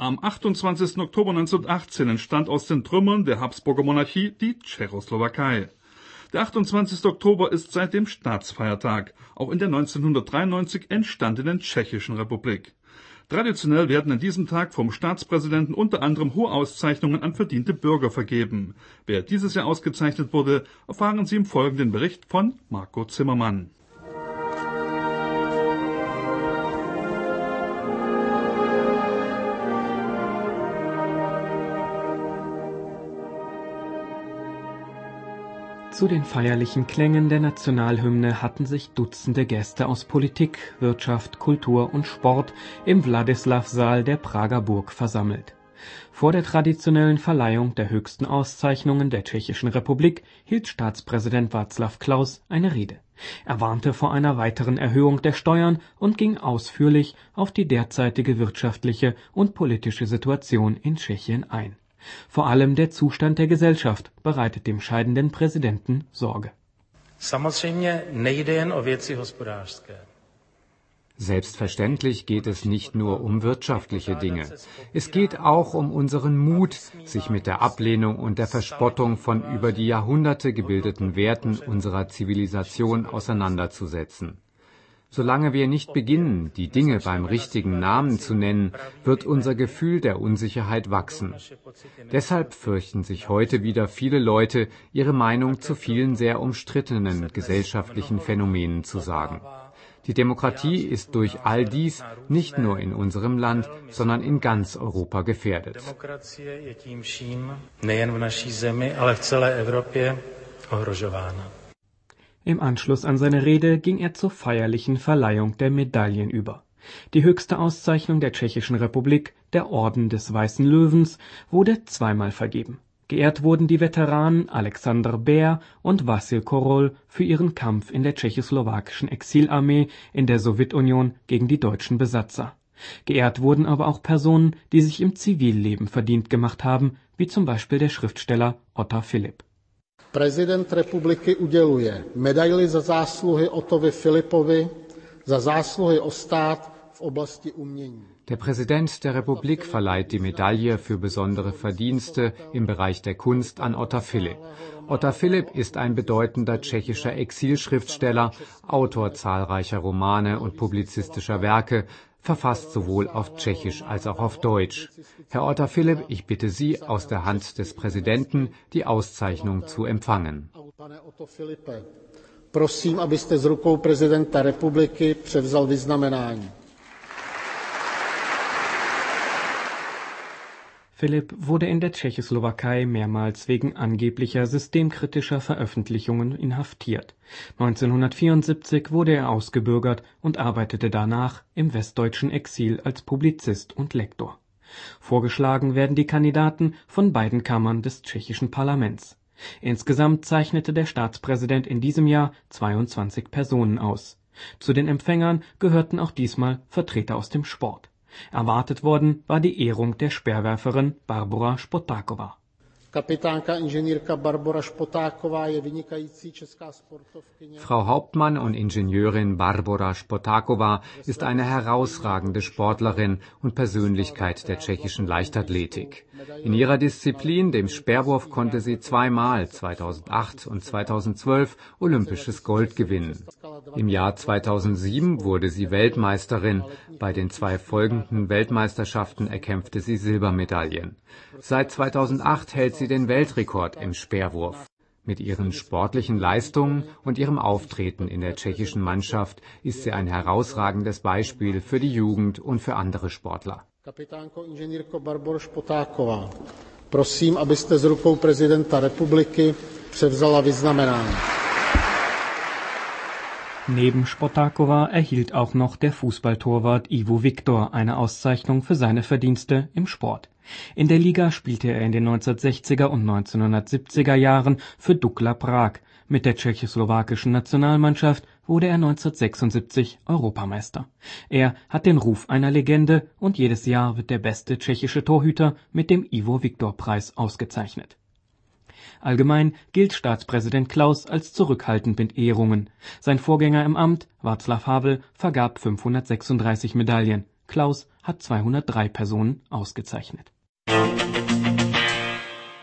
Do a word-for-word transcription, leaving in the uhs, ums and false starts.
Am achtundzwanzigsten Oktober neunzehnhundertachtzehn entstand aus den Trümmern der Habsburger Monarchie die Tschechoslowakei. Der achtundzwanzigste Oktober ist seitdem Staatsfeiertag, auch in der neunzehnhundertdreiundneunzig entstandenen Tschechischen Republik. Traditionell werden an diesem Tag vom Staatspräsidenten unter anderem hohe Auszeichnungen an verdiente Bürger vergeben. Wer dieses Jahr ausgezeichnet wurde, erfahren Sie im folgenden Bericht von Marco Zimmermann. Zu den feierlichen Klängen der Nationalhymne hatten sich Dutzende Gäste aus Politik, Wirtschaft, Kultur und Sport im Wladislaw-Saal der Prager Burg versammelt. Vor der traditionellen Verleihung der höchsten Auszeichnungen der Tschechischen Republik hielt Staatspräsident Václav Klaus eine Rede. Er warnte vor einer weiteren Erhöhung der Steuern und ging ausführlich auf die derzeitige wirtschaftliche und politische Situation in Tschechien ein. Vor allem der Zustand der Gesellschaft bereitet dem scheidenden Präsidenten Sorge. Selbstverständlich geht es nicht nur um wirtschaftliche Dinge. Es geht auch um unseren Mut, sich mit der Ablehnung und der Verspottung von über die Jahrhunderte gebildeten Werten unserer Zivilisation auseinanderzusetzen. Solange wir nicht beginnen, die Dinge beim richtigen Namen zu nennen, wird unser Gefühl der Unsicherheit wachsen. Deshalb fürchten sich heute wieder viele Leute, ihre Meinung zu vielen sehr umstrittenen gesellschaftlichen Phänomenen zu sagen. Die Demokratie ist durch all dies nicht nur in unserem Land, sondern in ganz Europa gefährdet. Im Anschluss an seine Rede ging er zur feierlichen Verleihung der Medaillen über. Die höchste Auszeichnung der Tschechischen Republik, der Orden des Weißen Löwens, wurde zweimal vergeben. Geehrt wurden die Veteranen Alexander Bär und Wassil Korol für ihren Kampf in der tschechoslowakischen Exilarmee in der Sowjetunion gegen die deutschen Besatzer. Geehrt wurden aber auch Personen, die sich im Zivilleben verdient gemacht haben, wie zum Beispiel der Schriftsteller Otar Filip. Prezident republiky uděluje medaili za zásluhy Ottovi Filipovi, za zásluhy o stát v oblasti umění. Der Präsident der Republik verleiht die Medaille für besondere Verdienste im Bereich der Kunst an Otar Filip. Otar Filip ist ein bedeutender tschechischer Exilschriftsteller, Autor zahlreicher Romane und publizistischer Werke, verfasst sowohl auf Tschechisch als auch auf Deutsch. Herr Otar Filip, ich bitte Sie, aus der Hand des Präsidenten die Auszeichnung zu empfangen. Prosím, abyste z rukou prezidenta republiky převzal vyznamenání. Filip wurde in der Tschechoslowakei mehrmals wegen angeblicher systemkritischer Veröffentlichungen inhaftiert. neunzehnhundertvierundsiebzig wurde er ausgebürgert und arbeitete danach im westdeutschen Exil als Publizist und Lektor. Vorgeschlagen werden die Kandidaten von beiden Kammern des tschechischen Parlaments. Insgesamt zeichnete der Staatspräsident in diesem Jahr zweiundzwanzig Personen aus. Zu den Empfängern gehörten auch diesmal Vertreter aus dem Sport. Erwartet worden war die Ehrung der Speerwerferin Barbora Špotáková. Kapitánka inženýrka Barbora Špotáková je vynikající česká sportovkyně. Frau Hauptmann und Ingenieurin Barbora Špotáková ist eine herausragende Sportlerin und Persönlichkeit der tschechischen Leichtathletik. In ihrer Disziplin, dem Speerwurf, konnte sie zweimal, zweitausendacht und zweitausendzwölf, olympisches Gold gewinnen. Im Jahr zweitausendsieben wurde sie Weltmeisterin. Bei den zwei folgenden Weltmeisterschaften erkämpfte sie Silbermedaillen. Seit zweitausendacht hält sie den Weltrekord im Speerwurf. Mit ihren sportlichen Leistungen und ihrem Auftreten in der tschechischen Mannschaft ist sie ein herausragendes Beispiel für die Jugend und für andere Sportler. Kapitánko inženýrko Barboro Špotáková, prosím, abyste z rukou prezidenta republiky převzala vyznamenání. Neben Špotáková erhielt auch noch der Fußballtorwart Ivo Viktor eine Auszeichnung für seine Verdienste im Sport. In der Liga spielte er in den neunzehnhundertsechziger und neunzehnhundertsiebziger Jahren für Dukla Prag. Mit der tschechoslowakischen Nationalmannschaft wurde er neunzehnhundertsechsundsiebzig Europameister. Er hat den Ruf einer Legende und jedes Jahr wird der beste tschechische Torhüter mit dem Ivo-Viktor-Preis ausgezeichnet. Allgemein gilt Staatspräsident Klaus als zurückhaltend mit Ehrungen. Sein Vorgänger im Amt, Václav Havel, vergab fünfhundertsechsunddreißig Medaillen. Klaus hat zweihundertdrei Personen ausgezeichnet.